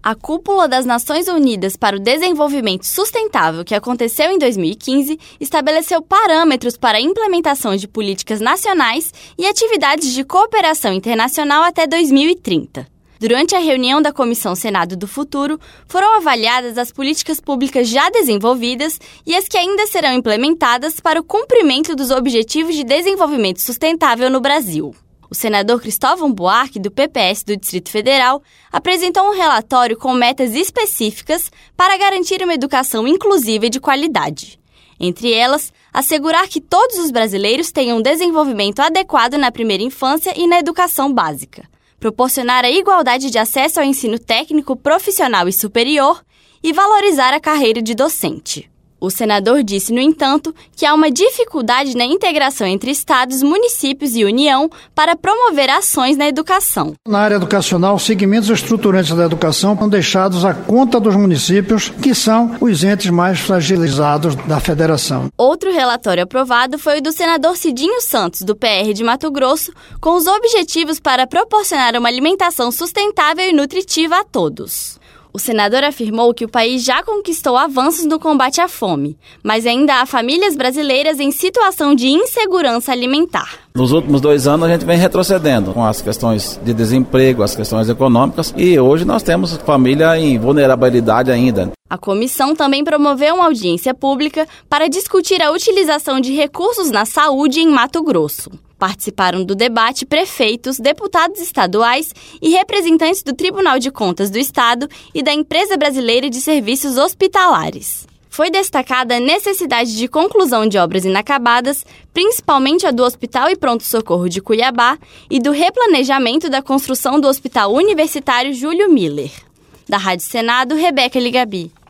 A Cúpula das Nações Unidas para o Desenvolvimento Sustentável, que aconteceu em 2015, estabeleceu parâmetros para a implementação de políticas nacionais e atividades de cooperação internacional até 2030. Durante a reunião da Comissão Senado do Futuro, foram avaliadas as políticas públicas já desenvolvidas e as que ainda serão implementadas para o cumprimento dos Objetivos de Desenvolvimento Sustentável no Brasil. O senador Cristóvão Buarque, do PPS do Distrito Federal, apresentou um relatório com metas específicas para garantir uma educação inclusiva e de qualidade. Entre elas, assegurar que todos os brasileiros tenham um desenvolvimento adequado na primeira infância e na educação básica, proporcionar a igualdade de acesso ao ensino técnico, profissional e superior e valorizar a carreira de docente. O senador disse, no entanto, que há uma dificuldade na integração entre estados, municípios e União para promover ações na educação. Na área educacional, segmentos estruturantes da educação são deixados à conta dos municípios, que são os entes mais fragilizados da federação. Outro relatório aprovado foi o do senador Cidinho Santos, do PR de Mato Grosso, com os objetivos para proporcionar uma alimentação sustentável e nutritiva a todos. O senador afirmou que o país já conquistou avanços no combate à fome, mas ainda há famílias brasileiras em situação de insegurança alimentar. Nos últimos 2 anos a gente vem retrocedendo com as questões de desemprego, as questões econômicas, e hoje nós temos família em vulnerabilidade ainda. A comissão também promoveu uma audiência pública para discutir a utilização de recursos na saúde em Mato Grosso. Participaram do debate prefeitos, deputados estaduais e representantes do Tribunal de Contas do Estado e da Empresa Brasileira de Serviços Hospitalares. Foi destacada a necessidade de conclusão de obras inacabadas, principalmente a do Hospital e Pronto-Socorro de Cuiabá e do replanejamento da construção do Hospital Universitário Júlio Miller. Da Rádio Senado, Rebeca Ligabi.